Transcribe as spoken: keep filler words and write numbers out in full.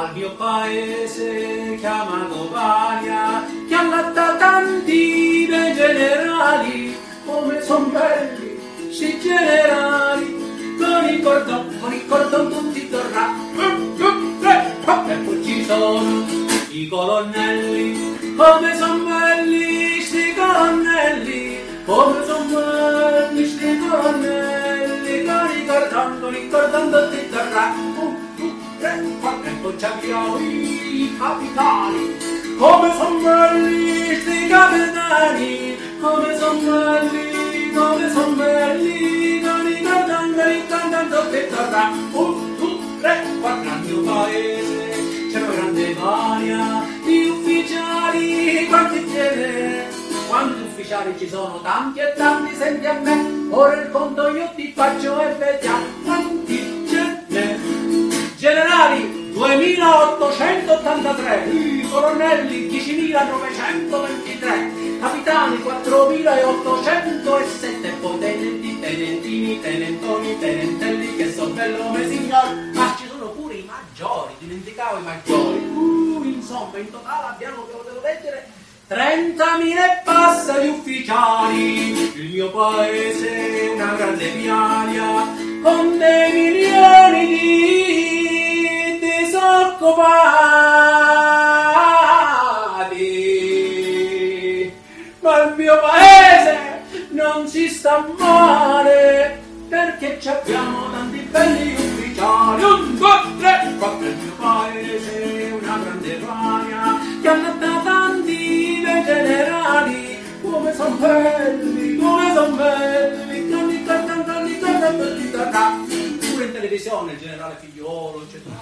al mio paese chiamato Varia, che allatta tanti bei generali, come son belli, sì generali, con il cordon, con il cordon tutti torrà, e poi ci sono i colonnelli, come son belli sti colonnelli, come son belli sti colonnelli, con il cordon, con il cordon tutti torrà, e poi c'abbiamo i capitani, come son belli sti capitani, come son belli, come son belli, con i cordon, con il cordon tutti torrà, un, due, tre, quattro, al mio paese c'è una grande varia di ufficiali, quanti tiene, quanti ufficiali ci sono, tanti e tanti, senti a me, ora il conto io ti faccio e vediamo quanti ce n'è. Generali duemilaottocentottantatré, i colonnelli diecimilanovecentovantitré, capitani quattromilaottocentosette, poi tenenti, tenentini, tenentoni, tenentelli, che son bell'ome signor, ma ci sono pure i maggiori, dimenticavo i maggiori, uh, insomma in totale abbiamo, che potevo leggere, trentamila e passa di ufficiali, il mio paese è una grande piaria, con dei milioni di disoccupati, ma il mio paese non si sta male, perché ci abbiamo tanti belli ufficiali, un, due, tre, quattro, il mio paese è una grande varia, che hanno da tanti bei generali, come son belli, come son belli, tanti, tanti, tanti, tanti, tanti, tanti, pure in televisione il generale Figliuolo, eccetera.